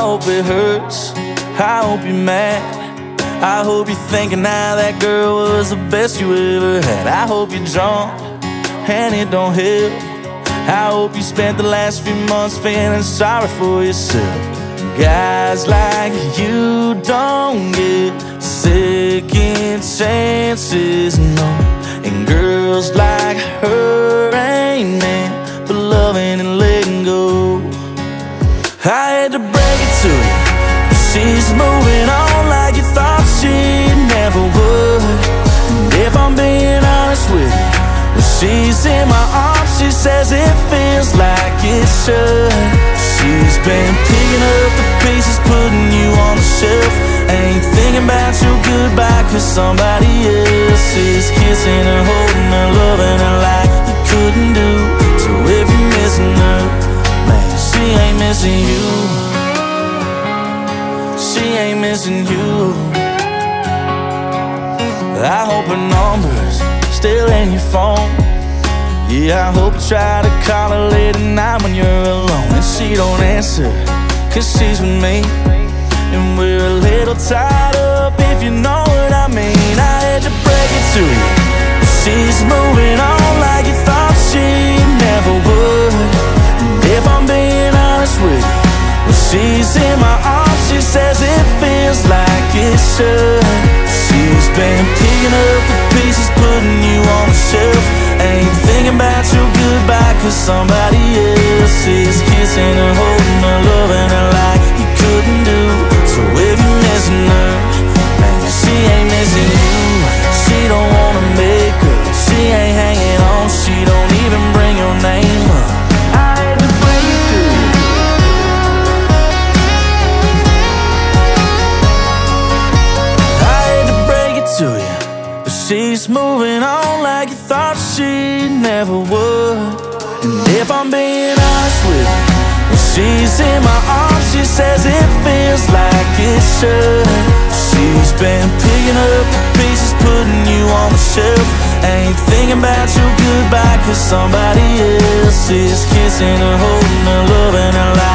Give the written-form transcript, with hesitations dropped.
hope it hurts, I hope you're mad. I hope you're thinking now that girl was the best you ever had. I hope you're drunk and it don't help. I hope you spent the last few months feeling sorry for yourself. Guys like you don't get second chances, no. And girls like her ain't meant for loving and letting go. I had to break it to you, but she's moving on like you thought she never would. And if I'm being honest with you, when she's in my arms, she says it feels like it should. She's been picking up the pieces, putting you on the shelf. Ain't thinking about your goodbye, cause somebody else is kissing her, holding her, loving her like you couldn't do. So if you're missing her, man, she ain't missing you. She ain't missing you. I hope her number's still in your phone. Yeah, I hope you try to call her late at night when you're alone and she don't answer, cause she's with me. And we're a little tied up, if you know what I mean. I had to break it to you, but she's moving on like you thought she never would. And if I'm being honest with you, when she's in my arms, she says it feels like it should. She's been picking up the pieces, putting you on the shelf. Ain't thinking about your goodbye, cause somebody else is kissing her, holding her, loving her like you couldn't do. So if you're missing her, man, she ain't missing you. She don't wanna make up, she ain't hanging on, she don't even bring your name up. I had to bring it to you. I had to break it to you, but she's moving on like you thought she never would. And if I'm being honest with you, when she's in my arms, she says it feels like it should. She's been picking up the pieces, putting you on the shelf. Ain't thinking about your goodbye, cause somebody else is kissing her, holding her, loving her like